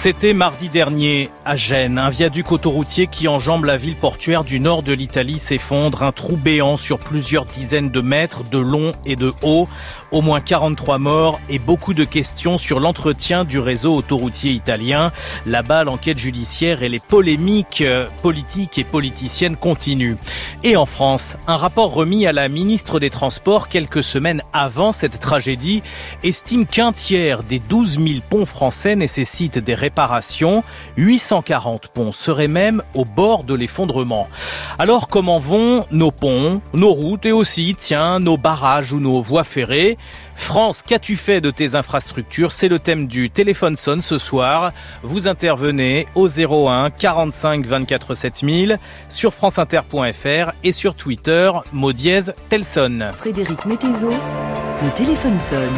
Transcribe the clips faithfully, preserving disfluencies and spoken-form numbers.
C'était mardi dernier à Gênes. Un viaduc autoroutier qui enjambe la ville portuaire du nord de l'Italie s'effondre. Un trou béant sur plusieurs dizaines de mètres de long et de haut. Au moins quarante-trois morts et beaucoup de questions sur l'entretien du réseau autoroutier italien. Là-bas, l'enquête judiciaire et les polémiques politiques et politiciennes continuent. Et en France, un rapport remis à la ministre des Transports quelques semaines avant cette tragédie estime qu'un tiers des douze mille ponts français nécessitent des réparations. huit cent quarante ponts seraient même au bord de l'effondrement. Alors comment vont nos ponts, nos routes et aussi, tiens, nos barrages ou nos voies ferrées ? France, qu'as-tu fait de tes infrastructures ? C'est le thème du Téléphone sonne ce soir. Vous intervenez au zéro un quarante-cinq vingt-quatre sept mille sur franceinter point fr et sur Twitter, mot dièse Telson. Frédéric Mettezo, le Téléphone sonne.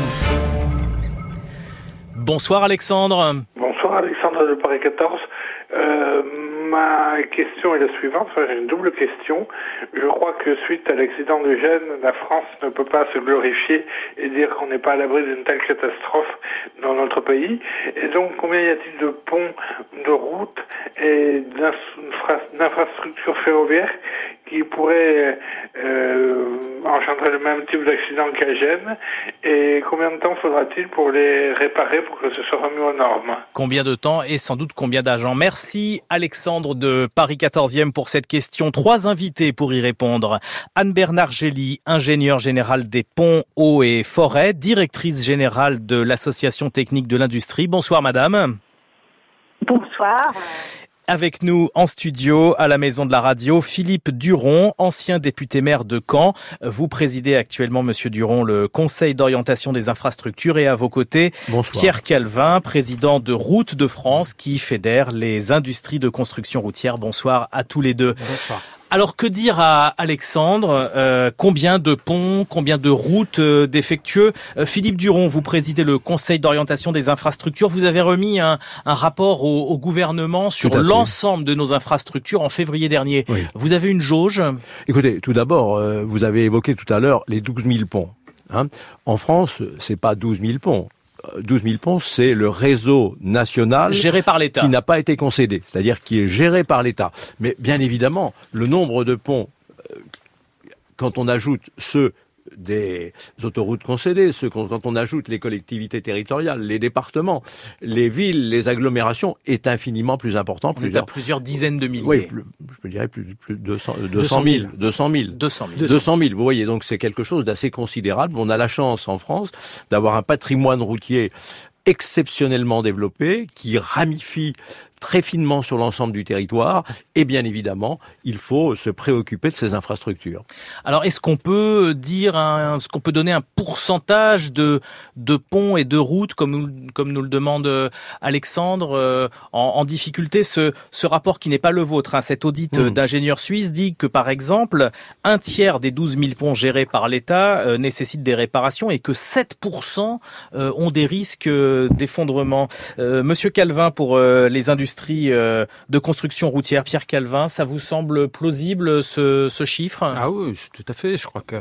Bonsoir Alexandre. Bonsoir Alexandre de Paris quatorze. Euh, ma question est la suivante, enfin, j'ai une double question. Je crois que suite à l'accident de Gênes, la France ne peut pas se glorifier et dire qu'on n'est pas à l'abri d'une telle catastrophe dans notre pays. Et donc, combien y a-t-il de ponts, de routes et d'infrastructures ferroviaires qui pourraient euh, engendrer le même type d'accident qu'à Gênes, et combien de temps faudra-t-il pour les réparer pour que ce soit remis aux normes ? Combien de temps et sans doute combien d'argent ? Merci Alexandre de Paris quatorzième pour cette question. Trois invités pour y répondre. Anne-Bernard Gély, ingénieure générale des ponts, eaux et forêts, directrice générale de l'Association technique de l'industrie. Bonsoir madame. Bonsoir. Avec nous en studio, à la Maison de la Radio, Philippe Duron, ancien député maire de Caen. Vous présidez actuellement, monsieur Duron, le Conseil d'orientation des infrastructures, et à vos côtés, Bonsoir. Pierre Calvin, président de Routes de France, qui fédère les industries de construction routière. Bonsoir à tous les deux. Bonsoir. Alors, que dire à Alexandre ? euh, Combien de ponts, combien de routes euh, défectueux ? euh, Philippe Duron, vous présidez le Conseil d'orientation des infrastructures. Vous avez remis un, un rapport au, au gouvernement sur l'ensemble de nos infrastructures en février dernier. Oui. Vous avez une jauge ? Écoutez, tout d'abord, euh, vous avez évoqué tout à l'heure les douze mille ponts. Hein. En France, c'est pas douze mille ponts. douze mille ponts, c'est le réseau national géré par l'État, qui n'a pas été concédé, c'est-à-dire qui est géré par l'État. Mais bien évidemment, le nombre de ponts, quand on ajoute ceux des autoroutes concédées, ceux quand on ajoute les collectivités territoriales, les départements, les villes, les agglomérations, est infiniment plus important. On plusieurs, est à plusieurs dizaines de milliers. Oui, plus, je dirais plus, plus de deux cents mille. deux cent mille. deux cent mille. deux cent mille. Vous voyez, donc c'est quelque chose d'assez considérable. On a la chance en France d'avoir un patrimoine routier exceptionnellement développé, qui ramifie très finement sur l'ensemble du territoire, et bien évidemment, il faut se préoccuper de ces infrastructures. Alors, est-ce qu'on peut dire, un, est-ce qu'on peut donner un pourcentage de de ponts et de routes, comme nous, comme nous le demande Alexandre, euh, en, en difficulté? Ce, ce rapport qui n'est pas le vôtre, hein, cet audit mmh. d'ingénieurs suisses dit que, par exemple, un tiers des douze mille ponts gérés par l'État euh, nécessitent des réparations et que sept pour cent euh, ont des risques euh, d'effondrement. Euh, Monsieur Calvin, pour euh, les industries de construction routière, Pierre Calvin, ça vous semble plausible ce, ce chiffre ? Ah oui, tout à fait. Je crois que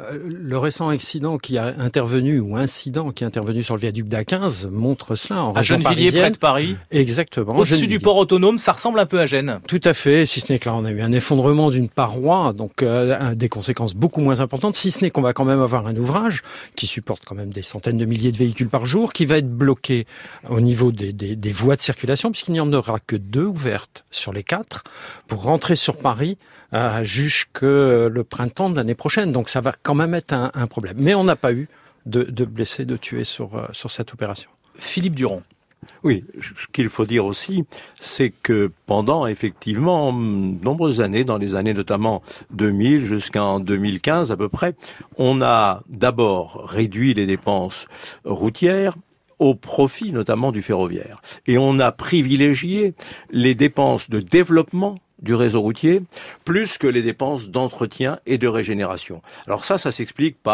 le récent accident qui a intervenu, ou incident qui est intervenu sur le viaduc d'A quinze montre cela en région parisienne. À Gennevilliers, près de Paris. Exactement. Au-dessus du port autonome, ça ressemble un peu à Gênes. Tout à fait, si ce n'est que là on a eu un effondrement d'une paroi, donc euh, des conséquences beaucoup moins importantes, si ce n'est qu'on va quand même avoir un ouvrage qui supporte quand même des centaines de milliers de véhicules par jour, qui va être bloqué au niveau des, des, des voies de circulation, puisqu'il n'y en aura que deux ouvertes sur les quatre pour rentrer sur Paris euh, jusque le printemps de l'année prochaine. Donc ça va quand même être un, un problème. Mais on n'a pas eu de, de blessés, de tués sur, euh, sur cette opération. Philippe Duron. Oui, ce qu'il faut dire aussi, c'est que pendant effectivement de nombreuses années, dans les années notamment deux mille jusqu'en deux mille quinze à peu près, on a d'abord réduit les dépenses routières au profit notamment du ferroviaire. Et on a privilégié les dépenses de développement du réseau routier plus que les dépenses d'entretien et de régénération. Alors ça, ça s'explique par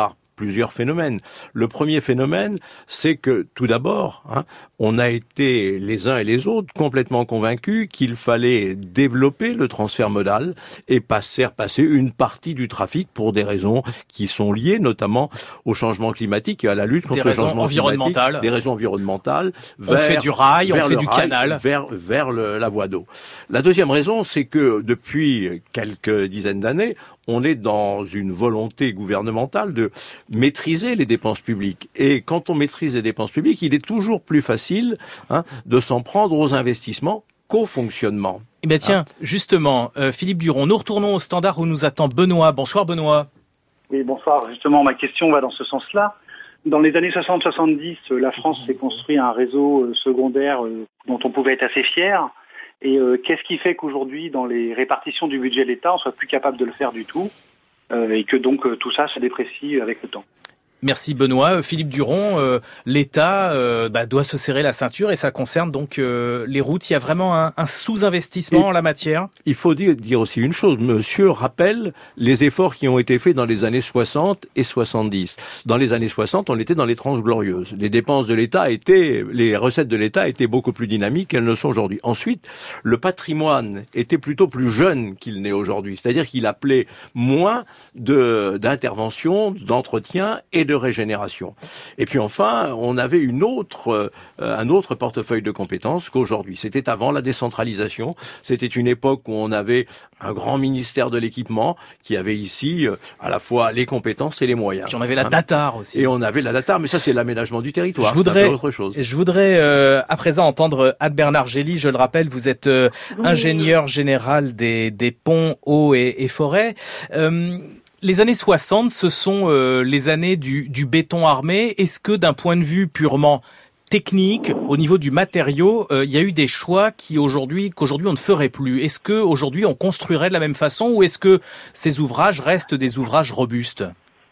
plusieurs phénomènes. Le premier phénomène, c'est que tout d'abord, hein, on a été les uns et les autres complètement convaincus qu'il fallait développer le transfert modal et passer, passer une partie du trafic pour des raisons qui sont liées notamment au changement climatique et à la lutte contre le changement climatique, des raisons environnementales. Vers, on fait du rail, on fait du rail, canal. Vers, vers le, la voie d'eau. La deuxième raison, c'est que depuis quelques dizaines d'années, on est dans une volonté gouvernementale de maîtriser les dépenses publiques. Et quand on maîtrise les dépenses publiques, il est toujours plus facile hein, de s'en prendre aux investissements qu'au fonctionnement. Eh bien tiens, ah. justement, euh, Philippe Duron, nous retournons au standard où nous attend Benoît. Bonsoir Benoît. Oui, bonsoir. Justement, ma question va dans ce sens-là. Dans les années soixante soixante-dix, la France s'est construit un réseau secondaire dont on pouvait être assez fier. Et euh, qu'est-ce qui fait qu'aujourd'hui, dans les répartitions du budget de l'État, on soit plus capable de le faire du tout euh, et que donc euh, tout ça se déprécie avec le temps? Merci Benoît. Philippe Duron, euh, l'État euh, bah, doit se serrer la ceinture et ça concerne donc euh, les routes. Il y a vraiment un, un sous-investissement et en la matière. Il faut dire, dire aussi une chose. Monsieur rappelle les efforts qui ont été faits dans les années soixante et soixante-dix. Dans les années soixante, on était dans les tranches glorieuses. Les dépenses de l'État étaient, les recettes de l'État étaient beaucoup plus dynamiques qu'elles ne sont aujourd'hui. Ensuite, le patrimoine était plutôt plus jeune qu'il n'est aujourd'hui. C'est-à-dire qu'il appelait moins de, d'intervention, d'entretien et de de régénération. Et puis enfin, on avait une autre, euh, un autre portefeuille de compétences qu'aujourd'hui. C'était avant la décentralisation. C'était une époque où on avait un grand ministère de l'équipement qui avait ici euh, à la fois les compétences et les moyens. Puis on avait la hein. DATAR aussi. Et on avait la DATAR, mais ça c'est l'aménagement du territoire. Je voudrais, c'est autre chose. Je voudrais euh, à présent entendre Anne-Bernard Gély. Je le rappelle, vous êtes euh, oui. ingénieur général des, des ponts, eaux et, et forêts. Euh, Les années soixante, ce sont euh, les années du, du béton armé. Est-ce que d'un point de vue purement technique, au niveau du matériau, il euh, y a eu des choix qui aujourd'hui, qu'aujourd'hui on ne ferait plus? Est-ce que aujourd'hui on construirait de la même façon ou est-ce que ces ouvrages restent des ouvrages robustes?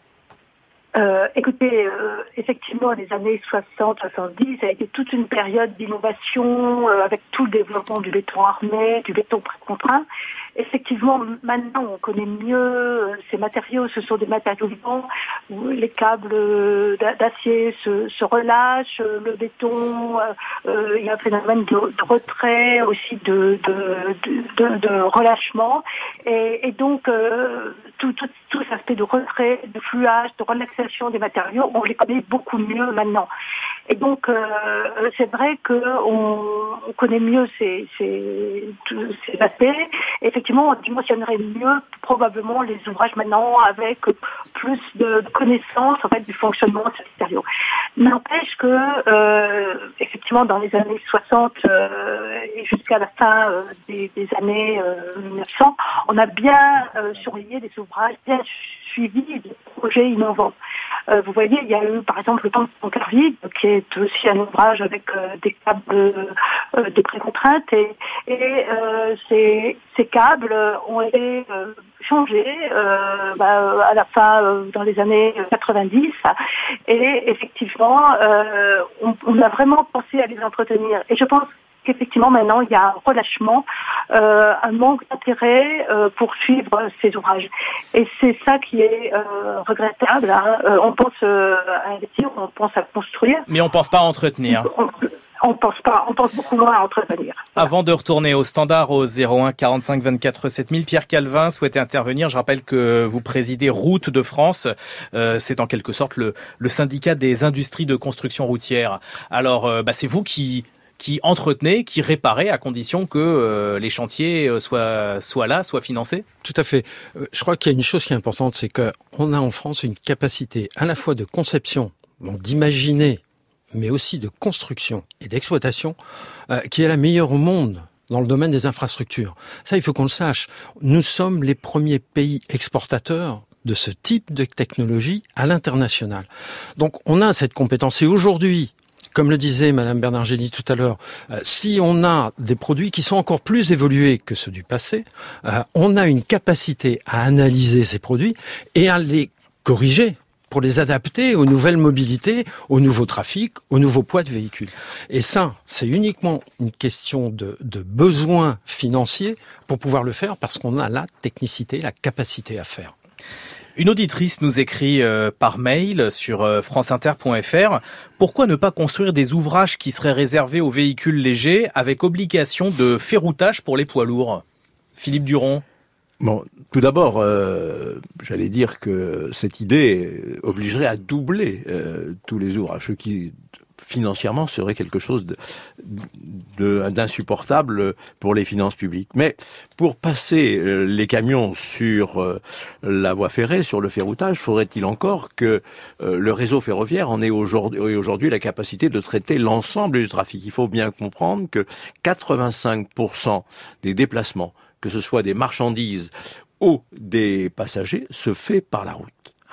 Euh, écoutez, euh, effectivement, les années soixante soixante-dix, ça a été toute une période d'innovation euh, avec tout le développement du béton armé, du béton précontraint. Effectivement, maintenant, on connaît mieux euh, ces matériaux. Ce sont des matériaux vivants où les câbles euh, d'acier se, se relâchent, euh, le béton, euh, euh, il y a un phénomène de, de retrait aussi, de, de, de, de, de relâchement. Et, et donc, euh, tout, tout, tout cet aspect de retrait, de fluage, de relaxation des matériaux, on les connaît beaucoup mieux maintenant. Et donc, euh, c'est vrai qu'on on connaît mieux ces, ces, ces aspects. Effectivement, on dimensionnerait mieux probablement les ouvrages maintenant avec plus de connaissances en fait du fonctionnement de ces matériaux. N'empêche que, euh, effectivement, dans les années soixante euh, et jusqu'à la fin euh, des, des années euh, mille neuf cents, on a bien euh, surveillé des ouvrages, bien suivi des projets innovants. Euh, vous voyez, il y a eu par exemple le pont de Pontarlier, qui est aussi un ouvrage avec euh, des câbles euh, de précontrainte et, et euh, ces, ces câbles ont été euh, changés euh, bah, à la fin euh, dans les années quatre-vingt-dix et effectivement euh, on, on a vraiment pensé à les entretenir et je pense qu'effectivement maintenant il y a un relâchement, euh, un manque d'intérêt euh, pour suivre ces ouvrages. Et c'est ça qui est euh, regrettable. Hein. Euh, on pense euh, à investir, on pense à construire. Mais on pense pas à entretenir. On, on pense pas, on pense beaucoup moins à entretenir. Voilà. Avant de retourner au standard au zéro un quarante-cinq vingt-quatre sept mille, Pierre Calvin souhaitait intervenir. Je rappelle que vous présidez Routes de France. Euh, c'est en quelque sorte le, le syndicat des industries de construction routière. Alors, euh, bah, c'est vous qui qui entretenez, qui réparez, à condition que euh, les chantiers soient, soient là, soient financés? Tout à fait. Euh, je crois qu'il y a une chose qui est importante, c'est qu'on a en France une capacité à la fois de conception, donc d'imaginer, mais aussi de construction et d'exploitation, euh, qui est la meilleure au monde dans le domaine des infrastructures. Ça, il faut qu'on le sache. Nous sommes les premiers pays exportateurs de ce type de technologie à l'international. Donc, on a cette compétence. Et aujourd'hui, comme le disait Madame Bernard Gély tout à l'heure, euh, si on a des produits qui sont encore plus évolués que ceux du passé, euh, on a une capacité à analyser ces produits et à les corriger pour les adapter aux nouvelles mobilités, aux nouveaux trafics, aux nouveaux poids de véhicules. Et ça, c'est uniquement une question de, de besoin financier pour pouvoir le faire parce qu'on a la technicité, la capacité à faire. Une auditrice nous écrit euh, par mail sur euh, franceinter point fr. Pourquoi ne pas construire des ouvrages qui seraient réservés aux véhicules légers avec obligation de ferroutage pour les poids lourds? Philippe Duron. Bon, tout d'abord, euh, j'allais dire que cette idée obligerait à doubler euh, tous les ouvrages, ce qui financièrement serait quelque chose de, de, d'insupportable pour les finances publiques. Mais pour passer euh, les camions sur euh, la voie ferrée, sur le ferroutage, faudrait-il encore que euh, le réseau ferroviaire en ait aujourd'hui, aujourd'hui la capacité de traiter l'ensemble du trafic. Il faut bien comprendre que quatre-vingt-cinq pour cent des déplacements, que ce soit des marchandises ou des passagers, se fait par la route.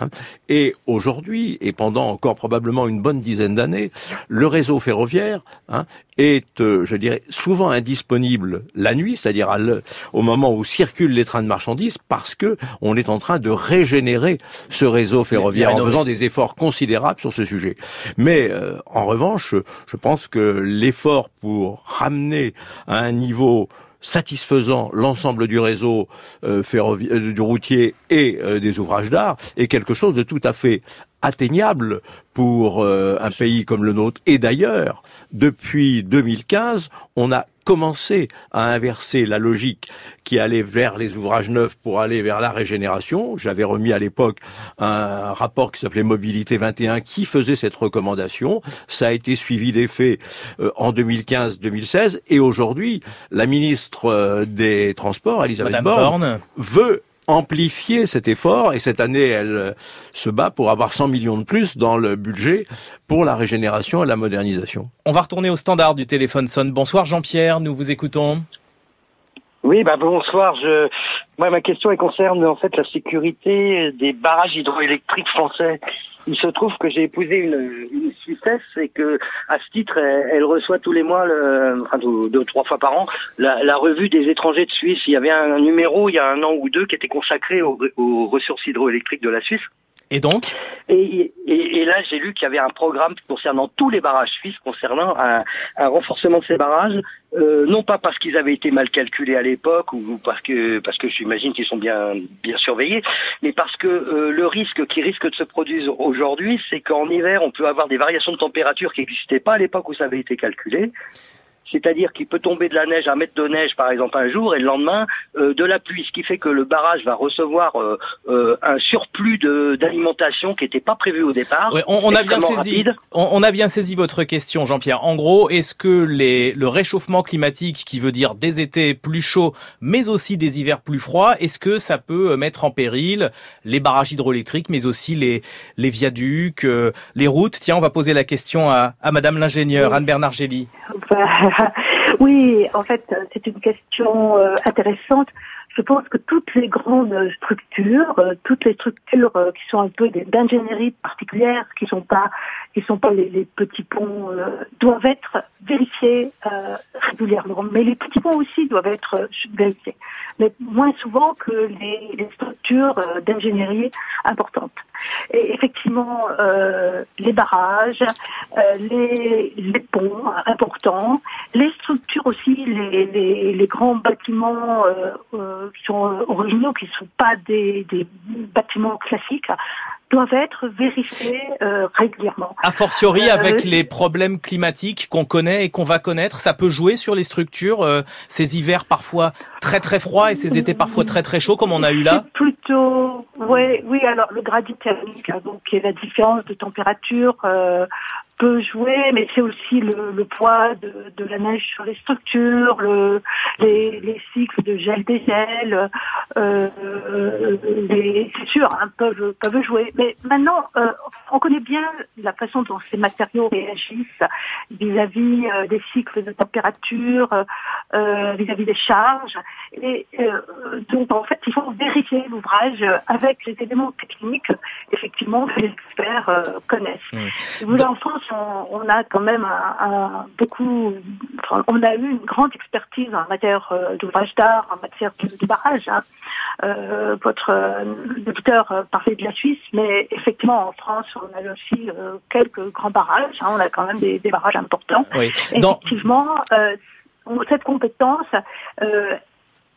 Et aujourd'hui, et pendant encore probablement une bonne dizaine d'années, le réseau ferroviaire hein, est, euh, je dirais, souvent indisponible la nuit, c'est-à-dire à le, au moment où circulent les trains de marchandises, parce que on est en train de régénérer ce réseau ferroviaire en faisant des efforts considérables sur ce sujet. Mais euh, en revanche, je pense que l'effort pour ramener à un niveau satisfaisant l'ensemble du réseau euh, ferroviaire, euh, du routier et euh, des ouvrages d'art est quelque chose de tout à fait atteignable pour euh, un pays comme le nôtre. Et d'ailleurs, depuis deux mille quinze, on a commencé à inverser la logique qui allait vers les ouvrages neufs pour aller vers la régénération. J'avais remis à l'époque un rapport qui s'appelait Mobilité vingt et un qui faisait cette recommandation. Ça a été suivi des faits euh, en deux mille quinze deux mille seize et aujourd'hui, la ministre euh, des Transports, Elisabeth Madame Borne, Borne, veut amplifier cet effort et cette année, elle euh, se bat pour avoir cent millions de plus dans le budget pour la régénération et la modernisation. On va retourner au standard du téléphone sonne. Bonsoir Jean-Pierre, nous vous écoutons. Oui, bah bonsoir. Je, moi, ma question elle concerne en fait la sécurité des barrages hydroélectriques français. Il se trouve que j'ai épousé une, une Suissesse et que, à ce titre, elle, elle reçoit tous les mois, le, enfin deux, deux, trois fois par an, la, la revue des étrangers de Suisse. Il y avait un numéro il y a un an ou deux qui était consacré aux, aux ressources hydroélectriques de la Suisse. Et donc et, et, et là, j'ai lu qu'il y avait un programme concernant tous les barrages suisses, concernant un, un renforcement de ces barrages, euh, non pas parce qu'ils avaient été mal calculés à l'époque ou parce que parce que j'imagine qu'ils sont bien bien surveillés, mais parce que euh, le risque qui risque de se produire aujourd'hui, c'est qu'en hiver, on peut avoir des variations de température qui n'existaient pas à l'époque où ça avait été calculé. C'est-à-dire qu'il peut tomber de la neige, un mètre de neige par exemple un jour, et le lendemain euh, de la pluie, ce qui fait que le barrage va recevoir euh, euh, un surplus de, d'alimentation qui n'était pas prévu au départ. Ouais, on, on a bien saisi. On, on a bien saisi votre question, Jean-Pierre. En gros, est-ce que les, le réchauffement climatique, qui veut dire des étés plus chauds, mais aussi des hivers plus froids, est-ce que ça peut mettre en péril les barrages hydroélectriques, mais aussi les, les viaducs, euh, les routes? Tiens, on va poser la question à, à Madame l'ingénieure, oui. Anne-Bernard Gély. Oui, en fait, c'est une question euh, intéressante. Je pense que toutes les grandes structures, euh, toutes les structures euh, qui sont un peu des, d'ingénierie particulière, qui sont pas, qui sont pas les, les petits ponts, euh, doivent être vérifiées euh, régulièrement. Mais les petits ponts aussi doivent être euh, vérifiés, mais moins souvent que les, les structures euh, d'ingénierie importantes. Et effectivement, euh, les barrages, euh, les, les ponts importants, les structures aussi, les, les, les grands bâtiments euh, euh, qui sont originaux, qui ne sont pas des, des bâtiments classiques, doivent être vérifiés euh, régulièrement. A fortiori, euh, avec les problèmes climatiques qu'on connaît et qu'on va connaître, ça peut jouer sur les structures, euh, ces hivers parfois très très froids et ces étés parfois très très chauds comme on a eu là. C'est plutôt, ouais, oui, alors le gradient thermique, hein, donc qui est la différence de température, euh, peut jouer, mais c'est aussi le, le poids de, de la neige sur les structures, le, les, les cycles de gel-dégel, euh, les, c'est sûr, hein, peuvent, peuvent jouer. Mais maintenant, euh, on connaît bien la façon dont ces matériaux réagissent vis-à-vis euh, des cycles de température, euh, vis-à-vis des charges. Et euh, donc, en fait, il faut vérifier l'ouvrage avec les éléments techniques, effectivement, que les experts euh, connaissent. Mmh. Vous, en France, on, on a quand même un, un, beaucoup, enfin, on a eu une grande expertise en matière euh, d'ouvrage d'art, en matière de, de barrage. Hein. Euh, votre euh, auditeur euh, parlait de la Suisse, mais effectivement, en France, on a aussi euh, quelques grands barrages. Hein. On a quand même des, des barrages importants. Oui. Dans... Effectivement, euh, cette compétence, euh,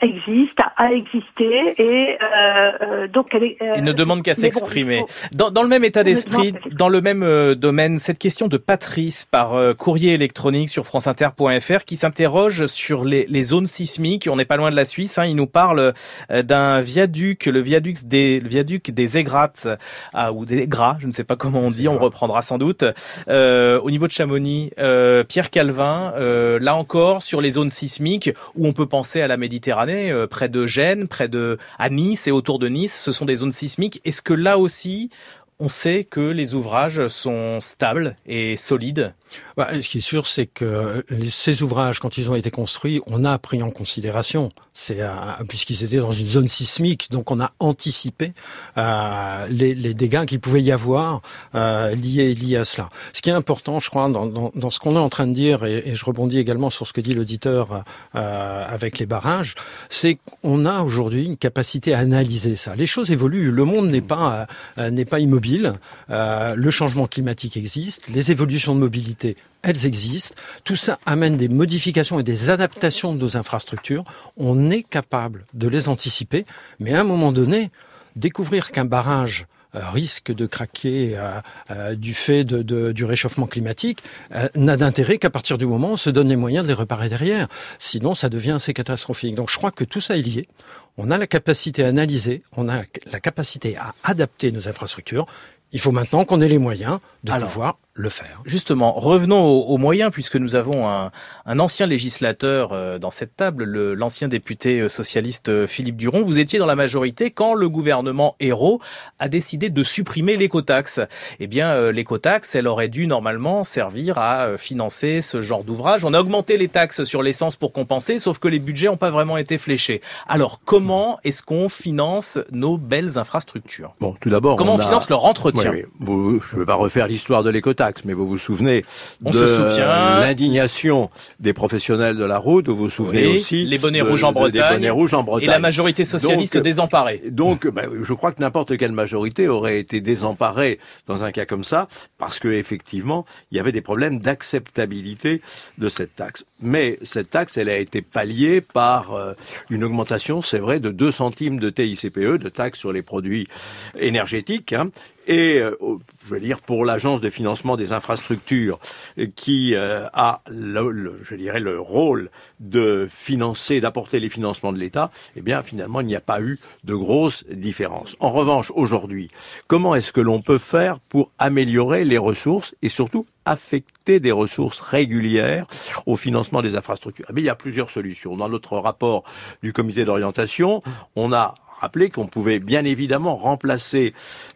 existe, a existé, et euh, euh, donc elle est... Euh, Il ne demande qu'à s'exprimer. Bon, faut... dans, dans le même état d'esprit, dans le même euh, domaine, cette question de Patrice par euh, courrier électronique sur franceinter point f r qui s'interroge sur les, les zones sismiques. On n'est pas loin de la Suisse. Hein, il nous parle euh, d'un viaduc, le viaduc des, le viaduc des Aigrattes, ah, ou des Gras, je ne sais pas comment on dit, on reprendra sans doute. Euh, au niveau de Chamonix, euh, Pierre Calvin, euh, là encore, sur les zones sismiques, où on peut penser à la Méditerranée, Euh, près de Gênes, près de à Nice et autour de Nice, ce sont des zones sismiques. Est-ce que là aussi, on sait que les ouvrages sont stables et solides? Bah, ce qui est sûr, c'est que ces ouvrages, quand ils ont été construits, on a pris en considération, c'est euh, puisqu'ils étaient dans une zone sismique, donc on a anticipé euh, les, les dégâts qu'il pouvait y avoir euh, liés, liés à cela. Ce qui est important, je crois, dans, dans, dans ce qu'on est en train de dire, et, et je rebondis également sur ce que dit l'auditeur euh, avec les barrages, c'est qu'on a aujourd'hui une capacité à analyser ça. Les choses évoluent, le monde n'est pas euh, n'est pas immobile, euh, le changement climatique existe, les évolutions de mobilité, elles existent. Tout ça amène des modifications et des adaptations de nos infrastructures. On est capable de les anticiper, mais à un moment donné, découvrir qu'un barrage euh, risque de craquer euh, euh, du fait de, de, du réchauffement climatique euh, n'a d'intérêt qu'à partir du moment où on se donne les moyens de les réparer derrière. Sinon, ça devient assez catastrophique. Donc je crois que tout ça est lié. On a la capacité à analyser, on a la capacité à adapter nos infrastructures. Il faut maintenant qu'on ait les moyens de Alors, pouvoir le faire. Justement, revenons aux, aux moyens, puisque nous avons un, un ancien législateur euh, dans cette table, le, l'ancien député socialiste euh, Philippe Duron. Vous étiez dans la majorité quand le gouvernement Ayrault a décidé de supprimer l'écotaxe. Eh bien, euh, l'écotaxe, elle aurait dû normalement servir à euh, financer ce genre d'ouvrage. On a augmenté les taxes sur l'essence pour compenser, sauf que les budgets n'ont pas vraiment été fléchés. Alors, comment est-ce qu'on finance nos belles infrastructures? Bon, tout d'abord, comment on, on a... finance leur entretien? Oui, oui. Vous, je ne vais pas refaire l'histoire de l'écotaxe, mais vous vous souvenez On de se souvient... l'indignation des professionnels de la route, vous vous souvenez oui, aussi les bonnets de, rouges en Bretagne, des bonnets rouges en Bretagne et la majorité socialiste donc, désemparée. Donc, ben, je crois que n'importe quelle majorité aurait été désemparée dans un cas comme ça, parce que effectivement, il y avait des problèmes d'acceptabilité de cette taxe. Mais cette taxe, elle a été palliée par euh, une augmentation, c'est vrai, de deux centimes de T I C P E, de taxe sur les produits énergétiques, hein, et euh, je veux dire pour l'agence de financement des infrastructures qui euh, a le, le, je dirais le rôle de financer, d'apporter les financements de l'État, eh bien finalement il n'y a pas eu de grosses différences. En revanche, aujourd'hui, comment est-ce que l'on peut faire pour améliorer les ressources et surtout affecter des ressources régulières au financement des infrastructures? Eh bien, il y a plusieurs solutions. Dans notre rapport du comité d'orientation, on a rappelé qu'on pouvait bien évidemment remplacer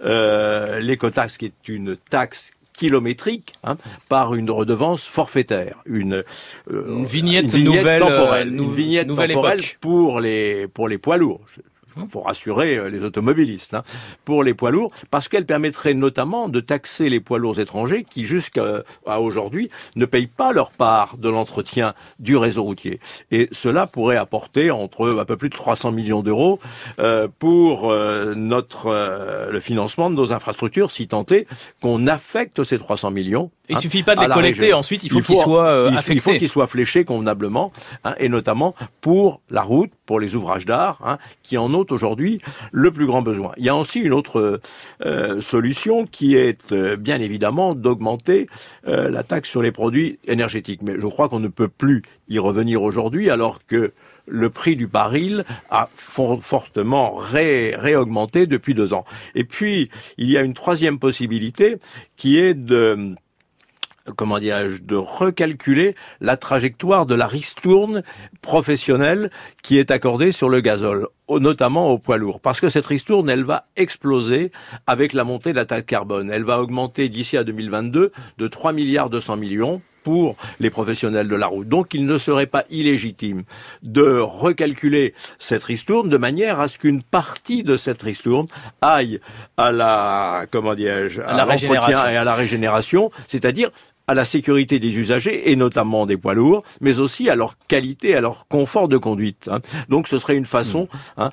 euh, l'écotaxe, qui est une taxe kilométrique, hein, par une redevance forfaitaire, une, euh, une vignette, une vignette nouvelle, temporelle, euh, une vignette nouvelle temporelle époque. pour les pour les poids lourds. Il faut rassurer les automobilistes, hein, pour les poids lourds, parce qu'elle permettrait notamment de taxer les poids lourds étrangers qui, jusqu'à aujourd'hui, ne payent pas leur part de l'entretien du réseau routier. Et cela pourrait apporter entre un peu plus de trois cents millions d'euros euh, pour euh, notre euh, le financement de nos infrastructures, si tant est qu'on affecte ces trois cents millions. Il hein, suffit pas de les collecter, région. ensuite il faut, il faut qu'ils soient euh, il, affectés. Il faut qu'ils soient fléchés convenablement, hein, et notamment pour la route, pour les ouvrages d'art, hein, qui en ont aujourd'hui le plus grand besoin. Il y a aussi une autre euh, solution qui est euh, bien évidemment d'augmenter euh, la taxe sur les produits énergétiques. Mais je crois qu'on ne peut plus y revenir aujourd'hui alors que le prix du baril a for- fortement ré- réaugmenté depuis deux ans. Et puis, il y a une troisième possibilité qui est de... comment dirais-je, de recalculer la trajectoire de la ristourne professionnelle qui est accordée sur le gazole, notamment aux poids lourds. Parce que cette ristourne, elle va exploser avec la montée de la taxe carbone. Elle va augmenter d'ici à deux mille vingt-deux de trois milliards deux cents millions pour les professionnels de la route. Donc, il ne serait pas illégitime de recalculer cette ristourne de manière à ce qu'une partie de cette ristourne aille à la, comment dirais-je, à, à la l'entretien et à la régénération, c'est-à-dire à la sécurité des usagers et notamment des poids lourds, mais aussi à leur qualité, à leur confort de conduite. Hein. Donc ce serait une façon hein,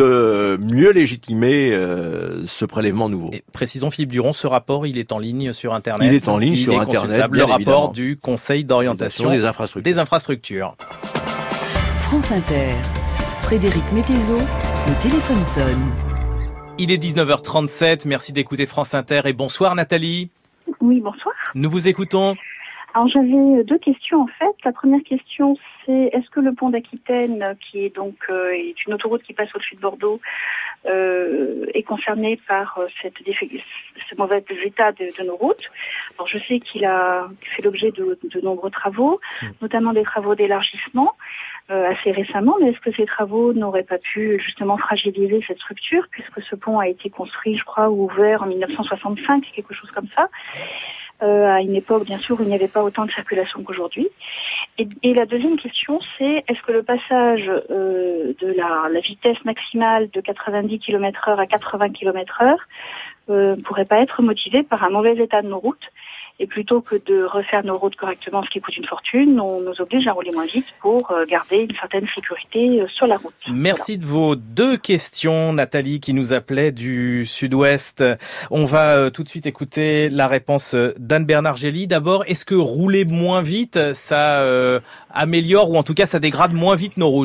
de mieux légitimer euh, ce prélèvement nouveau. Et précisons, Philippe Duron, ce rapport, il est en ligne sur Internet. Il est en ligne il sur est Internet, Le rapport évidemment. du Conseil d'orientation des infrastructures. Des infrastructures. France Inter. Frédéric Mettezo, le téléphone sonne. Il est dix-neuf heures trente-sept, merci d'écouter France Inter et bonsoir Nathalie. Oui, bonsoir. Nous vous écoutons. Alors j'avais deux questions en fait. La première question c'est est-ce que le pont d'Aquitaine, qui est donc euh, est une autoroute qui passe au-dessus de Bordeaux, euh, est concerné par euh, cette ce mauvais état de, de nos routes. Alors je sais qu'il a fait l'objet de, de nombreux travaux, mmh. notamment des travaux d'élargissement euh, assez récemment, mais est-ce que ces travaux n'auraient pas pu justement fragiliser cette structure puisque ce pont a été construit, je crois, ou ouvert en mille neuf cent soixante-cinq, quelque chose comme ça. Euh, à une époque, bien sûr, où il n'y avait pas autant de circulation qu'aujourd'hui. Et, et la deuxième question, c'est est-ce que le passage euh, de la, la vitesse maximale de quatre-vingt-dix kilomètres heure à quatre-vingts kilomètres heure euh, pourrait pas être motivé par un mauvais état de nos routes? Et plutôt que de refaire nos routes correctement, ce qui coûte une fortune, on nous oblige à rouler moins vite pour garder une certaine sécurité sur la route. Merci voilà. de vos deux questions, Nathalie, qui nous appelait du Sud-Ouest. On va tout de suite écouter la réponse d'Anne-Bernard Gély. D'abord, est-ce que rouler moins vite, ça euh, améliore ou en tout cas ça dégrade moins vite nos routes ?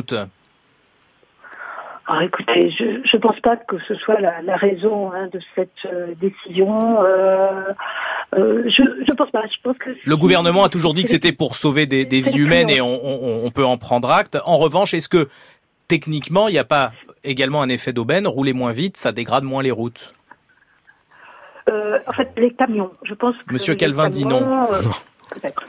Alors écoutez, je ne pense pas que ce soit la, la raison hein, de cette euh, décision. Euh, euh, je ne pense pas. Je pense que le gouvernement a toujours dit que c'était pour sauver des, des vies humaines et on, on, on peut en prendre acte. En revanche, est-ce que techniquement, il n'y a pas également un effet d'aubaine ? Rouler moins vite, ça dégrade moins les routes ? euh, En fait, les camions, je pense que... Monsieur Calvin dit non. Euh, peut-être.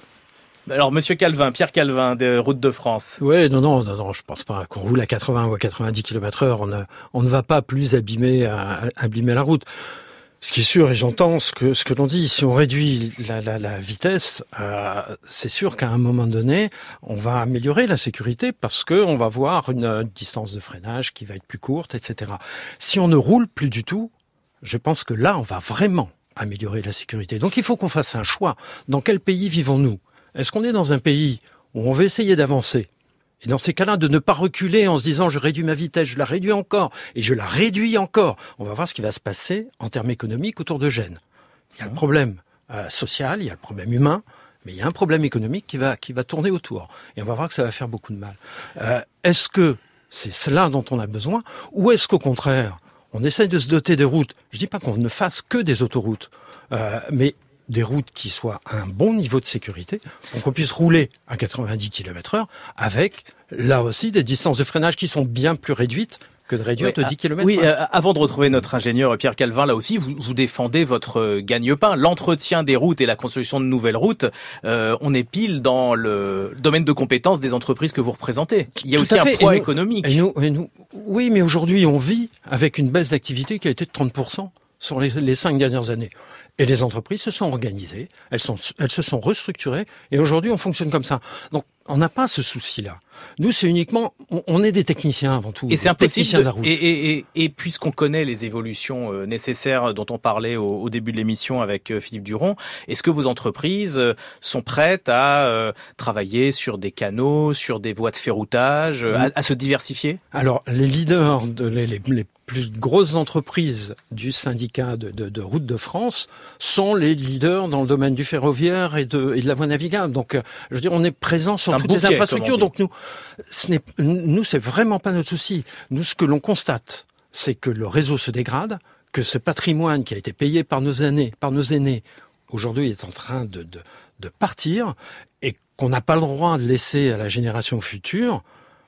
Alors, Monsieur Calvin, Pierre Calvin, de Route de France. Oui, non, non, non, non, je pense pas qu'on roule à quatre-vingts ou à quatre-vingt-dix kilomètres heure. On ne, on ne va pas plus abîmer, à, abîmer la route. Ce qui est sûr, et j'entends ce que, ce que l'on dit, si on réduit la, la, la vitesse, euh, c'est sûr qu'à un moment donné, on va améliorer la sécurité parce que on va voir une distance de freinage qui va être plus courte, et cetera. Si on ne roule plus du tout, je pense que là, on va vraiment améliorer la sécurité. Donc, il faut qu'on fasse un choix. Dans quel pays vivons-nous ? Est-ce qu'on est dans un pays où on veut essayer d'avancer et dans ces cas-là, de ne pas reculer en se disant je réduis ma vitesse, je la réduis encore et je la réduis encore. On va voir ce qui va se passer en termes économiques autour de Gênes. Il y a le problème euh, social, il y a le problème humain, mais il y a un problème économique qui va qui va tourner autour. Et on va voir que ça va faire beaucoup de mal. Euh, est-ce que c'est cela dont on a besoin ou est-ce qu'au contraire, on essaye de se doter des routes ? Je dis pas qu'on ne fasse que des autoroutes, euh, mais des routes qui soient à un bon niveau de sécurité, pour qu'on puisse rouler à quatre-vingt-dix kilomètres heure, avec, là aussi, des distances de freinage qui sont bien plus réduites que de réduire oui, de dix kilomètres heure. Oui, euh, avant de retrouver notre ingénieur Pierre Calvin, là aussi, vous, vous défendez votre euh, gagne-pain. L'entretien des routes et la construction de nouvelles routes, euh, on est pile dans le domaine de compétences des entreprises que vous représentez. Il y a Tout aussi un fait. poids et nous, économique. Et nous, et nous, oui, mais aujourd'hui, on vit avec une baisse d'activité qui a été de trente pour cent sur les, les cinq dernières années. Et les entreprises se sont organisées, elles, sont, elles se sont restructurées, et aujourd'hui on fonctionne comme ça. Donc on n'a pas ce souci-là. Nous, c'est uniquement, on, on est des techniciens avant tout. Et c'est impossible. De la route. Et, et, et, et puisqu'on connaît les évolutions euh, nécessaires dont on parlait au, au début de l'émission avec euh, Philippe Duron, est-ce que vos entreprises euh, sont prêtes à euh, travailler sur des canaux, sur des voies de ferroutage, euh, à, à se diversifier ? Alors, les leaders, de, les, les, les plus grosses entreprises du syndicat de, de, de Route de France sont les leaders dans le domaine du ferroviaire et de, et de la voie navigable. Donc, euh, je veux dire, on est présent sur toutes les infrastructures. Donc, nous, ce n'est, nous, c'est vraiment pas notre souci. Nous, ce que l'on constate, c'est que le réseau se dégrade, que ce patrimoine qui a été payé par nos aînés, par nos aînés, aujourd'hui est en train de, de, de partir et qu'on n'a pas le droit de laisser à la génération future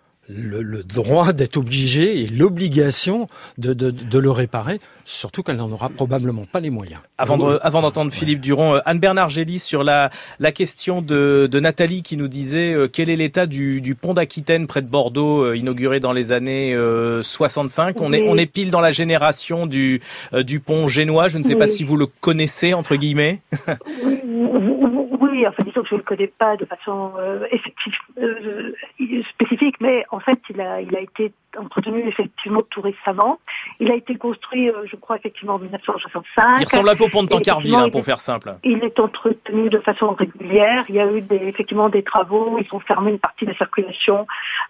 le, le droit d'être obligé et l'obligation de, de, de le réparer, surtout qu'elle n'en aura probablement pas les moyens. Avant, de, avant d'entendre Philippe ouais. Duron, Anne-Bernard Gély sur la, la question de, de Nathalie qui nous disait euh, quel est l'état du, du pont d'Aquitaine près de Bordeaux, euh, inauguré dans les années euh, soixante-cinq. Oui. On est, on est pile dans la génération du, euh, du pont génois. Je ne sais oui. pas si vous le connaissez, entre guillemets. Oui, oui, enfin disons que je ne le connais pas de façon euh, effective, euh, spécifique, mais en fait il a, il a été entretenu effectivement tout récemment. Il a été construit, euh, je crois, effectivement en dix-neuf cent soixante-cinq. Il ressemble un peu au pont de Tancarville, hein, pour faire simple. Il est entretenu de façon régulière. Il y a eu des, effectivement des travaux. Ils ont fermé une partie de la circulation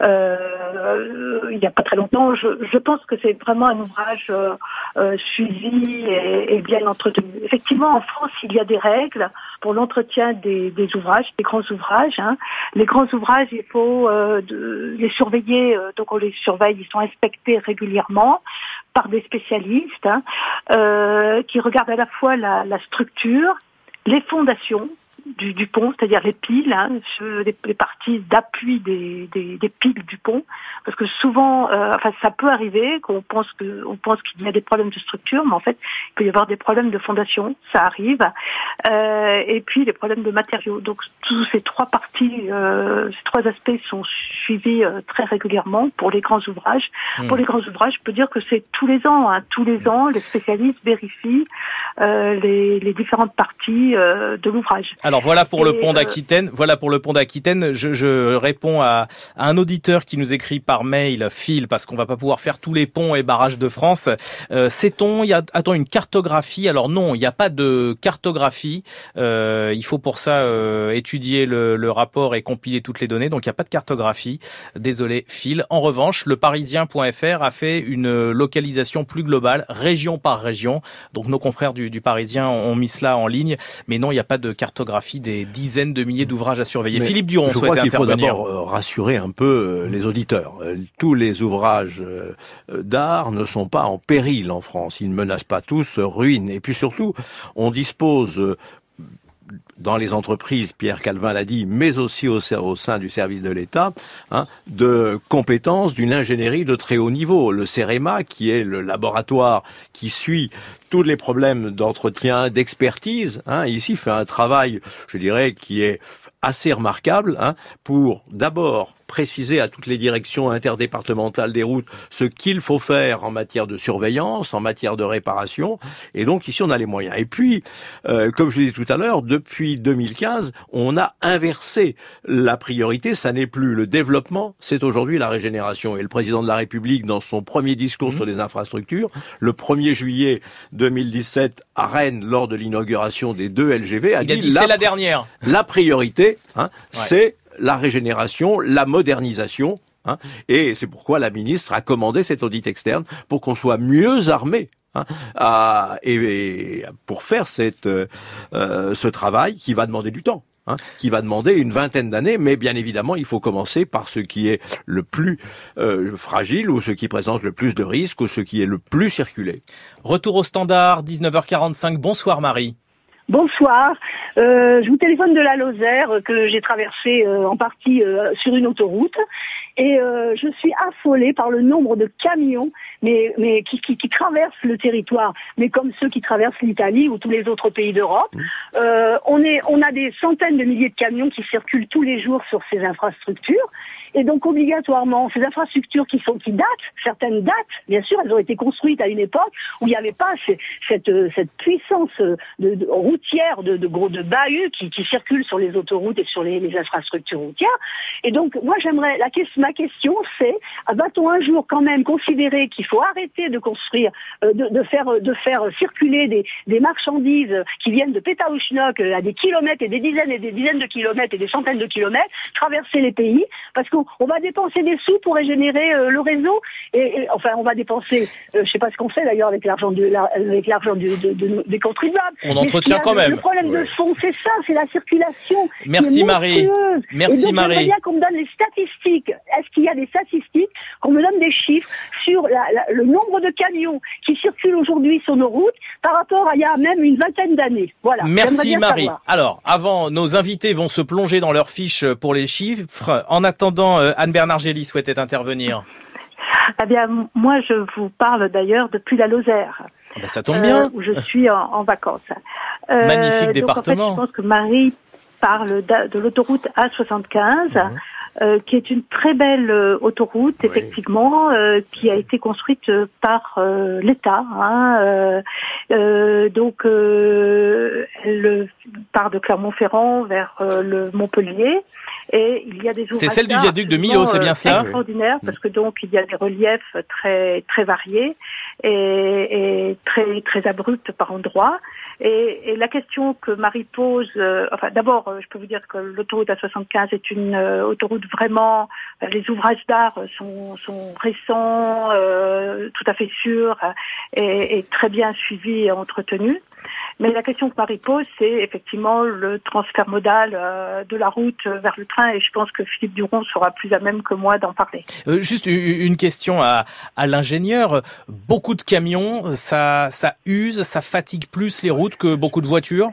euh, il n'y a pas très longtemps. Je, je pense que c'est vraiment un ouvrage euh, euh, suivi et, et bien entretenu. Effectivement, en France, il y a des règles pour l'entretien des, des ouvrages, des grands ouvrages. Hein. Les grands ouvrages, il faut euh, de, les surveiller. Euh, donc on les surveille. Ils sont inspectés régulièrement par des spécialistes hein, euh, qui regardent à la fois la, la structure, les fondations du, du pont, c'est-à-dire les piles, hein, les, les parties d'appui des, des, des piles du pont, parce que souvent, euh, enfin, ça peut arriver qu'on pense que, on pense qu'il y a des problèmes de structure, mais en fait, il peut y avoir des problèmes de fondation, ça arrive, euh, et puis les problèmes de matériaux. Donc, tous ces trois parties, euh, ces trois aspects sont suivis euh, très régulièrement pour les grands ouvrages. Mmh. Pour les grands ouvrages, je peux dire que c'est tous les ans, hein, tous les ans, les spécialistes vérifient euh, les, les différentes parties euh, de l'ouvrage. Alors voilà pour et, le pont d'Aquitaine. Euh... Voilà pour le pont d'Aquitaine. Je, je réponds à, à un auditeur qui nous écrit par mail, Phil, parce qu'on va pas pouvoir faire tous les ponts et barrages de France. Euh, sait-on, il y a, attends, une cartographie? Alors non, il n'y a pas de cartographie. Euh, il faut pour ça euh, étudier le, le rapport et compiler toutes les données. Donc il n'y a pas de cartographie. Désolé, Phil. En revanche, le parisien point f r a fait une localisation plus globale, région par région. Donc nos confrères du, du Parisien ont mis cela en ligne. Mais non, il n'y a pas de cartographie des dizaines de milliers d'ouvrages à surveiller. Mais Philippe Duron souhaitait intervenir. Je crois qu'il faut d'abord rassurer un peu les auditeurs. Tous les ouvrages d'art ne sont pas en péril en France. Ils ne menacent pas tous ruine. Et puis surtout, on dispose dans les entreprises, Pierre Calvin l'a dit, mais aussi au, au sein du service de l'État, hein, de compétences d'une ingénierie de très haut niveau. Le CEREMA, qui est le laboratoire qui suit tous les problèmes d'entretien, d'expertise, hein, ici fait un travail, je dirais, qui est assez remarquable, hein, pour d'abord préciser à toutes les directions interdépartementales des routes ce qu'il faut faire en matière de surveillance, en matière de réparation, et donc ici on a les moyens. Et puis, euh, comme je l'ai dit tout à l'heure, depuis deux mille quinze, on a inversé la priorité, ça n'est plus le développement, c'est aujourd'hui la régénération. Et le président de la République, dans son premier discours mmh. sur les infrastructures, le premier juillet deux mille dix-sept à Rennes, lors de l'inauguration des deux L G V, a Il dit, a dit la, c'est la dernière. La priorité, hein, ouais. c'est la régénération, la modernisation, hein, et c'est pourquoi la ministre a commandé cet audit externe pour qu'on soit mieux armé, hein, à, et, et pour faire cette, euh, ce travail qui va demander du temps. Hein, qui va demander une vingtaine d'années, mais bien évidemment, il faut commencer par ce qui est le plus euh, fragile, ou ce qui présente le plus de risques, ou ce qui est le plus circulé. Retour au standard, dix-neuf heures quarante-cinq. Bonsoir Marie. Bonsoir, euh, je vous téléphone de la Lozère euh, que j'ai traversée euh, en partie euh, sur une autoroute et euh, je suis affolée par le nombre de camions mais, mais qui, qui, qui traversent le territoire, mais comme ceux qui traversent l'Italie ou tous les autres pays d'Europe. Euh, on, est, on a des centaines de milliers de camions qui circulent tous les jours sur ces infrastructures et donc obligatoirement ces infrastructures qui sont qui datent, certaines datent, bien sûr, elles ont été construites à une époque où il n'y avait pas ces, cette, cette puissance de, de routière de, de gros de bahuts qui, qui circulent sur les autoroutes et sur les, les infrastructures routières. Et donc moi j'aimerais la ma question c'est va-t-on un jour quand même considérer qu'il faut arrêter de construire, euh, de, de faire de faire circuler des, des marchandises qui viennent de Pétaouchnok à des kilomètres et des dizaines et des dizaines de kilomètres et des centaines de kilomètres, traverser les pays, parce qu'on on va dépenser des sous pour régénérer euh, le réseau et, et enfin on va dépenser, euh, je sais pas ce qu'on fait d'ailleurs avec l'argent de la, avec l'argent de, de, de, des contribuables. On entretient quand même. Le problème ouais. de fond, c'est ça, c'est la circulation. Merci Marie. Merci et donc, Marie. J'aimerais bien qu'on me donne les statistiques. Est-ce qu'il y a des statistiques, qu'on me donne des chiffres sur la, la, le nombre de camions qui circulent aujourd'hui sur nos routes par rapport à il y a même une vingtaine d'années. Voilà. Merci Marie. Savoir. Alors, avant, nos invités vont se plonger dans leurs fiches pour les chiffres. En attendant, Anne-Bernard Gély souhaitait intervenir. Eh bien, moi, je vous parle d'ailleurs depuis la Lozère. Ben, ça tombe bien. Euh, où je suis en, en vacances. Euh, Magnifique donc, département. En fait, je pense que Marie parle de, de l'autoroute A soixante-quinze, mmh. euh, qui est une très belle euh, autoroute, oui. effectivement, euh, qui a été construite euh, par euh, l'État. Hein, euh, euh, donc, euh, elle part de Clermont-Ferrand vers euh, le Montpellier. Et il y a des ouvrages C'est celle du d'art viaduc de Millau, c'est bien cela? Extraordinaire, parce que donc il y a des reliefs très très variés et, et très très abrupts par endroits. Et, et la question que Marie pose, euh, enfin d'abord, euh, je peux vous dire que l'autoroute A soixante-quinze est une euh, autoroute vraiment. Euh, les ouvrages d'art sont, sont récents, euh, tout à fait sûrs et, et très bien suivis et entretenus. Mais la question que Marie pose, c'est effectivement le transfert modal euh, de la route vers le train, et je pense que Philippe Duron sera plus à même que moi d'en parler. Euh, juste une question à, à l'ingénieur. Beaucoup de camions, ça, ça use, ça fatigue plus les routes que beaucoup de voitures?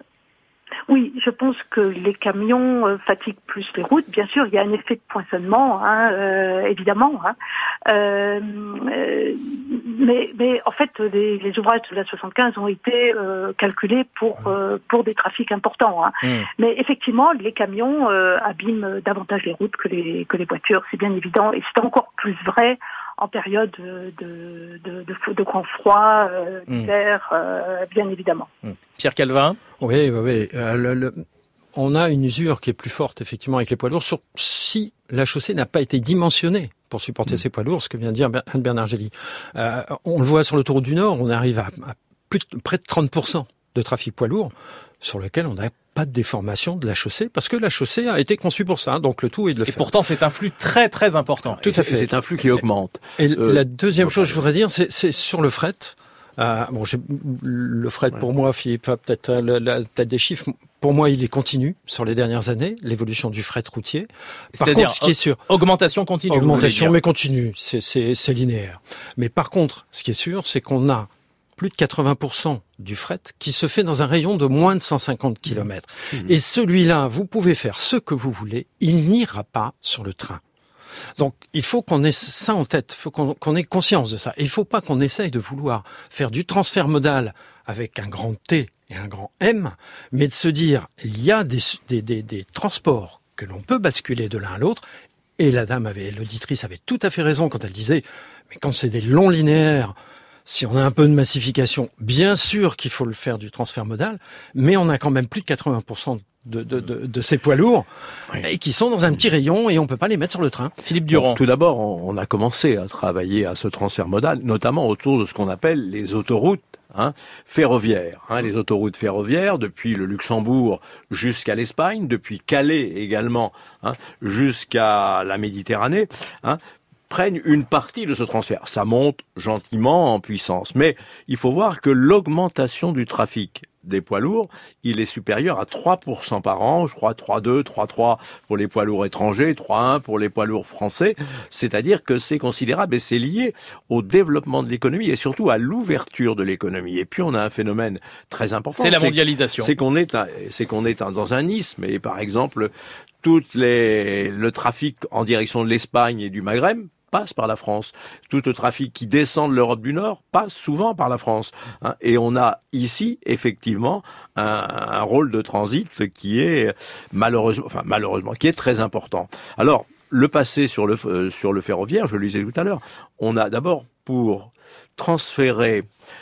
Oui, je pense que les camions euh, fatiguent plus les routes. Bien sûr, il y a un effet de poinçonnement, hein, euh, évidemment. Hein. Euh, euh, mais, mais en fait, les, les ouvrages de la soixante-quinze ont été euh, calculés pour euh, pour des trafics importants. Hein. Mmh. Mais effectivement, les camions euh, abîment davantage les routes que les que les voitures, c'est bien évident, et c'est encore plus vrai en période de de de, de, de grand froid, euh, d'hiver, euh, bien évidemment. Mmh. Pierre Calvin. Oui, oui, oui. Euh, le, le, on a une usure qui est plus forte effectivement avec les poids lourds, sur, si la chaussée n'a pas été dimensionnée pour supporter mmh. ces poids lourds, ce que vient de dire Anne-Bernard Gély. Euh, on le voit sur l'autoroute du Nord, on arrive à, à plus de, près de trente pour cent de trafic poids lourd, sur lequel on n'a pas de déformation de la chaussée, parce que la chaussée a été conçue pour ça, donc le tout est de le et faire. Et pourtant, c'est un flux très très important. Tout à fait. C'est un flux qui augmente. Et euh, la deuxième chose que je voudrais dire, c'est, c'est sur le fret. Euh, bon, j'ai, le fret ouais. pour moi, Philippe a peut-être la, la tête des chiffres. Pour moi, il est continu sur les dernières années, l'évolution du fret routier. Par C'est-à-dire, contre, ce qui est sûr, augmentation continue. Augmentation, mais continue, c'est, c'est, c'est linéaire. Mais par contre, ce qui est sûr, c'est qu'on a plus de quatre-vingts pour cent du fret qui se fait dans un rayon de moins de cent cinquante kilomètres. Mmh. Et celui-là, vous pouvez faire ce que vous voulez, il n'ira pas sur le train. Donc, il faut qu'on ait ça en tête, il faut qu'on, qu'on ait conscience de ça. Et il ne faut pas qu'on essaye de vouloir faire du transfert modal avec un grand T et un grand M, mais de se dire, il y a des, des, des, des transports que l'on peut basculer de l'un à l'autre. Et la dame avait, l'auditrice avait tout à fait raison quand elle disait, mais quand c'est des longs linéaires, si on a un peu de massification, bien sûr qu'il faut le faire du transfert modal, mais on a quand même plus de quatre-vingts pour cent de, de, de, de ces poids lourds oui. et qui sont dans un petit rayon et on peut pas les mettre sur le train. Philippe Durand. Donc, tout d'abord, on a commencé à travailler à ce transfert modal, notamment autour de ce qu'on appelle les autoroutes hein, ferroviaires. Hein, les autoroutes ferroviaires, depuis le Luxembourg jusqu'à l'Espagne, depuis Calais également hein, jusqu'à la Méditerranée, hein, prennent une partie de ce transfert. Ça monte gentiment en puissance. Mais il faut voir que l'augmentation du trafic des poids lourds, il est supérieur à trois pour cent par an, je crois trois virgule deux, trois virgule trois pour les poids lourds étrangers, trois virgule un pour les poids lourds français. C'est-à-dire que c'est considérable et c'est lié au développement de l'économie et surtout à l'ouverture de l'économie. Et puis on a un phénomène très important. C'est la mondialisation. C'est, c'est qu'on est, un, c'est qu'on est un, dans un isthme et par exemple, toutes les, le trafic en direction de l'Espagne et du Maghreb passe par la France. Tout le trafic qui descend de l'Europe du Nord passe souvent par la France. Hein. Et on a ici, effectivement, un, un rôle de transit qui est malheureusement, enfin malheureusement, qui est très important. Alors, le passé sur le, euh, sur le ferroviaire, je le disais tout à l'heure, on a d'abord pour transférer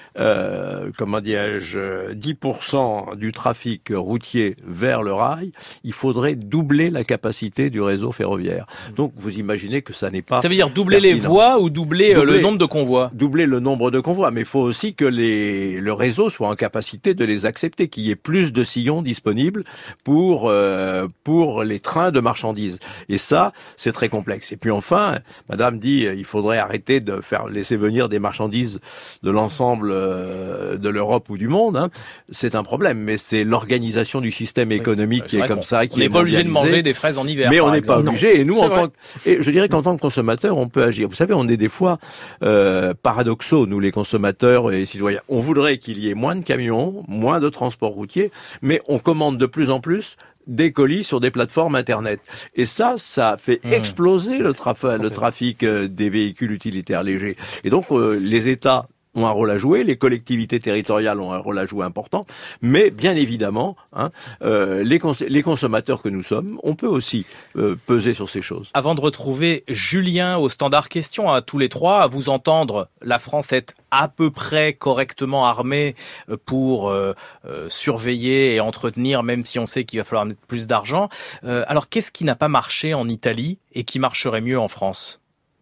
Euh, comment dirais-je, dix pour cent du trafic routier vers le rail, il faudrait doubler la capacité du réseau ferroviaire. Donc, vous imaginez que ça n'est pas... Ça veut dire doubler pertinent. Les voies ou doubler, doubler le nombre de convois? Doubler le nombre de convois, mais il faut aussi que les, le réseau soit en capacité de les accepter, qu'il y ait plus de sillons disponibles pour, euh, pour les trains de marchandises. Et ça, c'est très complexe. Et puis enfin, madame dit, il faudrait arrêter de faire laisser venir des marchandises de l'ensemble de l'Europe ou du monde, hein. C'est un problème, mais c'est l'organisation du système économique oui, qui est, est comme ça, qui on est n'est pas obligé de manger des fraises en hiver. Mais on n'est pas obligé. Et nous, c'est en vrai. tant que, et je dirais qu'en tant que consommateur, on peut agir. Vous savez, on est des fois euh, paradoxaux, nous les consommateurs et les citoyens. On voudrait qu'il y ait moins de camions, moins de transports routiers, mais on commande de plus en plus des colis sur des plateformes Internet. Et ça, ça fait mmh. exploser le, traf- le trafic euh, des véhicules utilitaires légers. Et donc, euh, les États ont un rôle à jouer, les collectivités territoriales ont un rôle à jouer important, mais bien évidemment, hein, euh, les, cons- les consommateurs que nous sommes, on peut aussi euh, peser sur ces choses. Avant de retrouver Julien au standard question à tous les trois, à vous entendre, la France est à peu près correctement armée pour euh, euh, surveiller et entretenir, même si on sait qu'il va falloir mettre plus d'argent. Euh, alors, qu'est-ce qui n'a pas marché en Italie et qui marcherait mieux en France ?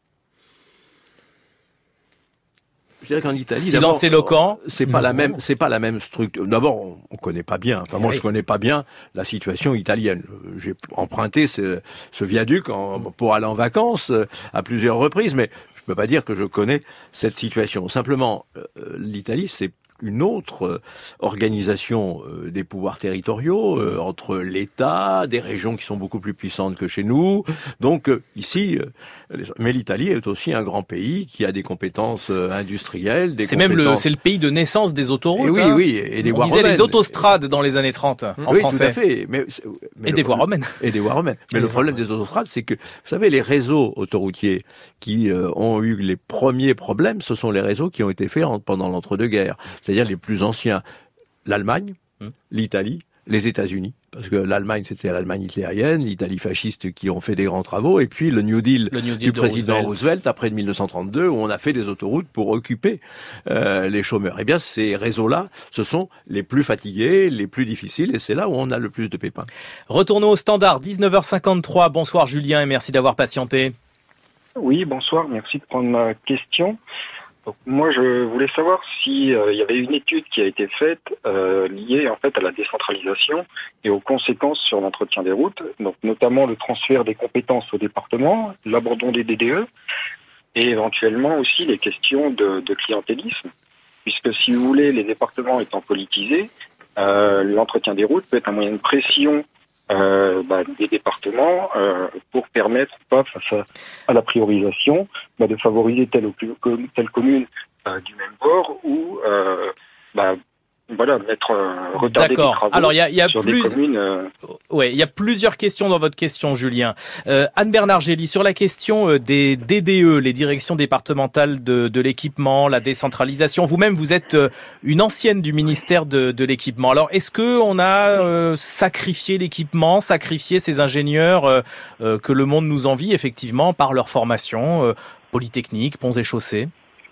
Je dirais qu'en Italie, silence éloquent. C'est pas la même, c'est pas la même structure. D'abord, on, on connaît pas bien. Enfin, moi, oui. je connais pas bien la situation italienne. J'ai emprunté ce, ce viaduc en, pour aller en vacances à plusieurs reprises, mais je peux pas dire que je connais cette situation. Simplement, euh, l'Italie, c'est une autre euh, organisation euh, des pouvoirs territoriaux euh, entre l'État, des régions qui sont beaucoup plus puissantes que chez nous. Donc euh, ici, euh, les... mais l'Italie est aussi un grand pays qui a des compétences euh, industrielles. Des c'est compétences... même le, c'est le pays de naissance des autoroutes. Et oui, hein. oui, et des On voies disait romaines. les autostrades dans les années trente en oui, français. Tout à fait. Mais, mais et le... des voies romaines. Et des voies romaines. Mais et le problème des autostrades, c'est que, vous savez, les réseaux autoroutiers qui euh, ont eu les premiers problèmes, ce sont les réseaux qui ont été faits en, pendant l'entre-deux-guerres. C'est-à-dire les plus anciens. L'Allemagne, hum. l'Italie, les États-Unis. Parce que l'Allemagne, c'était l'Allemagne hitlérienne, l'Italie fasciste qui ont fait des grands travaux, et puis le New Deal, le New Deal du de président Roosevelt. Roosevelt, après mille neuf cent trente-deux, où on a fait des autoroutes pour occuper euh, les chômeurs. Eh bien, ces réseaux-là, ce sont les plus fatigués, les plus difficiles, et c'est là où on a le plus de pépins. Retournons au standard, dix-neuf heures cinquante-trois. Bonsoir Julien, et merci d'avoir patienté. Oui, bonsoir, merci de prendre ma question. Donc, moi, je voulais savoir si euh, il y avait une étude qui a été faite euh, liée en fait à la décentralisation et aux conséquences sur l'entretien des routes, donc notamment le transfert des compétences aux départements, l'abandon des D D E et éventuellement aussi les questions de, de clientélisme, puisque si vous voulez, les départements étant politisés, euh, l'entretien des routes peut être un moyen de pression Euh, bah, des départements euh, pour permettre, pas face à, à la priorisation, bah, de favoriser telle ou telle commune euh, du même bord ou euh, bah, voilà, mettre euh, retarder D'accord. des travaux Alors, y a, y a sur plus... des communes. Euh... Ouais, il y a plusieurs questions dans votre question, Julien. Euh, Anne-Bernard Gély, sur la question euh, des D D E, les directions départementales de, de l'équipement, la décentralisation. Vous-même, vous êtes euh, une ancienne du ministère de, de l'équipement. Alors, est-ce que on a euh, sacrifié l'équipement, sacrifié ces ingénieurs euh, euh, que le monde nous envie, effectivement, par leur formation, euh, polytechnique, ponts et chaussées?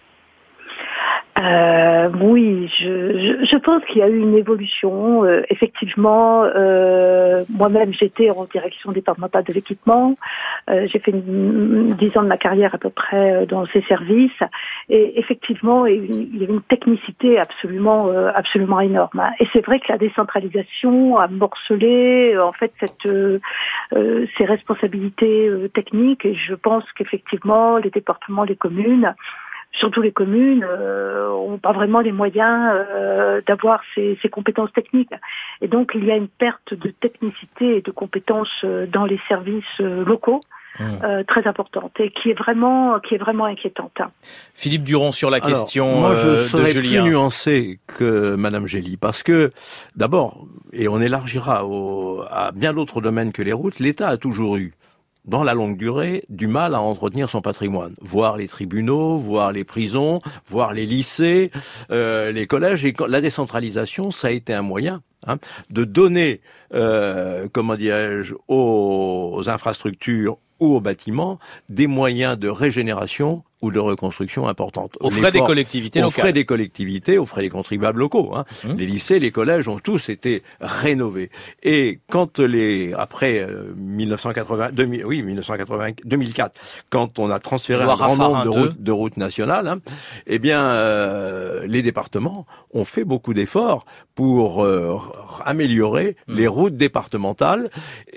Euh, oui, je, je, je pense qu'il y a eu une évolution. Euh, effectivement, euh, moi-même, j'étais en direction départementale de l'équipement. Euh, j'ai fait une, dix ans de ma carrière à peu près dans ces services. Et effectivement, il y a une technicité absolument, euh, absolument énorme. Et c'est vrai que la décentralisation a morcelé, en fait, cette, euh, euh, ces responsabilités euh, techniques. Et je pense qu'effectivement, les départements, les communes, surtout les communes, euh, ont pas vraiment les moyens euh, d'avoir ces, ces compétences techniques. Et donc, il y a une perte de technicité et de compétences euh, dans les services euh, locaux mmh. euh, très importante et qui est vraiment, qui est vraiment inquiétante. Philippe Duron sur la Alors, question moi, je euh, serais de Julien. plus nuancé que Madame Gély, parce que d'abord, et on élargira au, à bien d'autres domaines que les routes, l'État a toujours eu, dans la longue durée, du mal à entretenir son patrimoine. Voir les tribunaux, voir les prisons, voir les lycées, euh, les collèges. Et la décentralisation, ça a été un moyen hein, de donner, euh, comment dirais-je, aux, aux infrastructures ou aux bâtiments des moyens de régénération ou de reconstruction importante. Aux frais des collectivités locales. Aux frais des collectivités, aux frais des contribuables locaux. Hein. Mmh. Les lycées, les collèges ont tous été rénovés. Et quand les, après euh, mille neuf cent quatre-vingts, deux mille, oui, mille neuf cent quatre-vingts, deux mille quatre, quand on a transféré un grand nombre de routes, de routes nationales, hein, eh bien, euh, les départements ont fait beaucoup d'efforts pour euh, améliorer mmh. les routes départementales.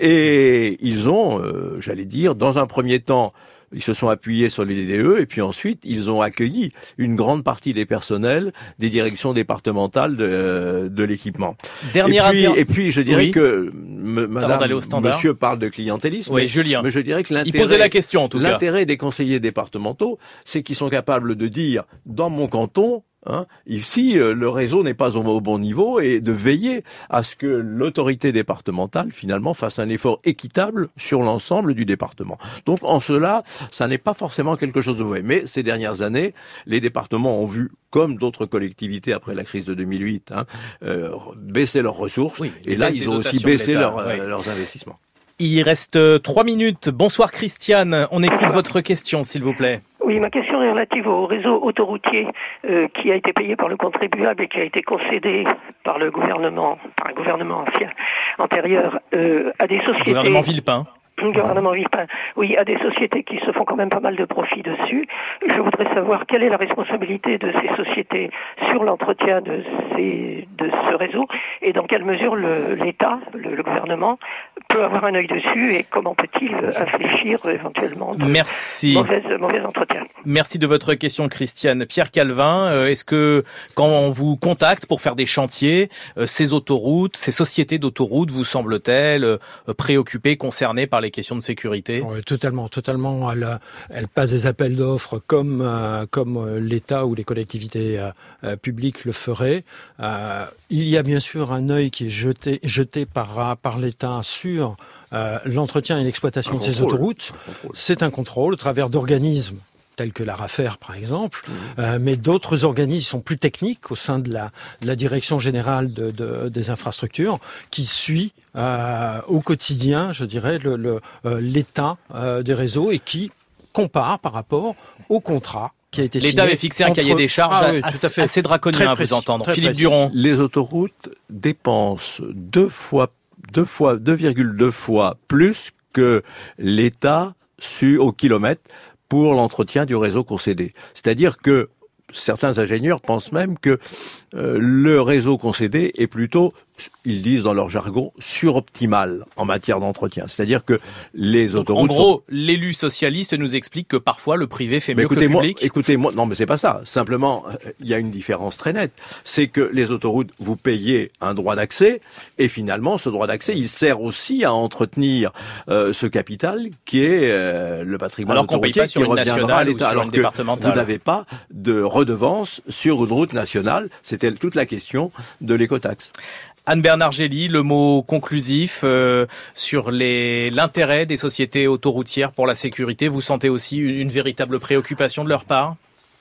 Et ils ont, euh, j'allais dire, dans un premier temps, ils se sont appuyés sur les D D E et puis ensuite ils ont accueilli une grande partie des personnels des directions départementales de, de l'équipement. Dernière et puis, inter... et puis je dirais oui. que m- Madame, Monsieur parle de clientélisme. Oui, Julien. Mais je dirais que l'intérêt, il posait la question en tout cas. L'intérêt des conseillers départementaux, c'est qu'ils sont capables de dire dans mon canton, Hein, ici, euh, le réseau n'est pas au, au bon niveau et de veiller à ce que l'autorité départementale, finalement, fasse un effort équitable sur l'ensemble du département. Donc, en cela, ça n'est pas forcément quelque chose de mauvais. Mais ces dernières années, les départements ont vu, comme d'autres collectivités après la crise de deux mille huit, hein, euh, baisser leurs ressources. Oui, et là, ils ont aussi baissé leur, oui. euh, leurs investissements. Il reste trois minutes. Bonsoir Christiane, on écoute votre question, s'il vous plaît. Oui, ma question est relative au réseau autoroutier euh, qui a été payé par le contribuable et qui a été concédé par le gouvernement, par un gouvernement ancien, antérieur, euh, à des sociétés... Le gouvernement Villepin. Le gouvernement Villepin, oui, à des sociétés qui se font quand même pas mal de profits dessus. Je voudrais savoir quelle est la responsabilité de ces sociétés sur l'entretien de, ces, de ce réseau et dans quelle mesure le, l'État, le, le gouvernement, peut avoir un œil dessus et comment peut-il infléchir éventuellement de Merci. mauvais, mauvais entretien. Merci de votre question, Christiane. Pierre Calvin, euh, est-ce que quand on vous contacte pour faire des chantiers, euh, ces autoroutes, ces sociétés d'autoroutes vous semblent-elles euh, préoccupées, concernées par les questions de sécurité? Oui, totalement, totalement. Elle, elle passe des appels d'offres comme euh, comme l'État ou les collectivités euh, euh, publiques le feraient. Euh, il y a bien sûr un œil qui est jeté jeté par par l'État sur euh, l'entretien et l'exploitation un de contrôle. Ces autoroutes. Un C'est un contrôle au travers d'organismes tels que l'ARAFER par exemple, mmh. euh, mais d'autres organismes sont plus techniques au sein de la, de la direction générale de, de, des infrastructures qui suit euh, au quotidien, je dirais, le, le, euh, l'état euh, des réseaux et qui compare par rapport au contrat qui a été signé. L'État avait fixé un entre... cahier des charges ah, oui, assez, tout à fait. assez draconien à vous entendre. Philippe précis. Duron. Les autoroutes dépensent deux fois, deux fois, deux virgule deux fois plus que l'État su au kilomètre pour l'entretien du réseau concédé. C'est-à-dire que certains ingénieurs pensent même que euh, le réseau concédé est plutôt, ils disent dans leur jargon, suroptimal en matière d'entretien. C'est-à-dire que les Donc, autoroutes... En gros, sont... l'élu socialiste nous explique que parfois le privé fait mais mieux que le public. Écoutez-moi, non mais c'est pas ça. Simplement, il y a une différence très nette. C'est que les autoroutes, vous payez un droit d'accès et finalement, ce droit d'accès, il sert aussi à entretenir euh, ce capital qui est euh, le patrimoine Alors qu'on paye pas sur une nationale ou sur alors une que départementale. Vous n'avez pas de redevance sur une route nationale. C'était toute la question de l'écotaxe. Anne-Bernard Gély, le mot conclusif euh, sur les, l'intérêt des sociétés autoroutières pour la sécurité. Vous sentez aussi une, une véritable préoccupation de leur part ?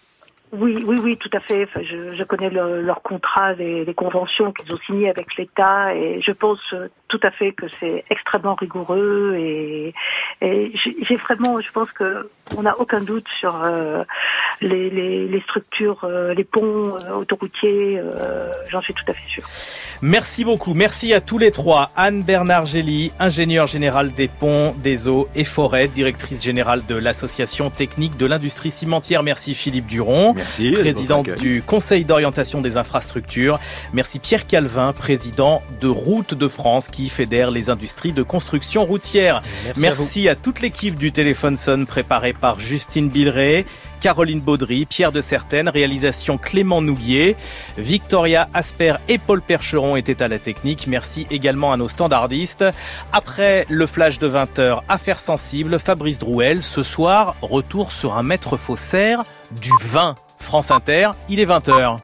Oui, oui, oui, tout à fait. Enfin, je, je connais le, leurs contrats, les, les conventions qu'ils ont signées avec l'État, et je pense tout à fait que c'est extrêmement rigoureux. Et, et j'ai, j'ai vraiment, je pense que on n'a aucun doute sur euh, les, les, les structures, euh, les ponts euh, autoroutiers. Euh, j'en suis tout à fait sûre. Merci beaucoup. Merci à tous les trois. Anne-Bernard Gély, ingénieure générale des ponts, des eaux et forêts, directrice générale de l'Association technique de l'industrie cimentière. Merci Philippe Duron. Merci, président du Conseil d'orientation des infrastructures. Merci Pierre Calvin, président de Routes de France, qui fédère les industries de construction routière. Merci, Merci à, à toute l'équipe du Téléphone Sonne, préparée par Justine Billeray, Caroline Baudry, Pierre de Certaine, réalisation Clément Nouguier, Victoria Asper et Paul Percheron étaient à la technique. Merci également à nos standardistes. Après le flash de vingt heures, Affaires sensibles, Fabrice Drouel. Ce soir, retour sur un maître faussaire du vin. France Inter, il est vingt heures.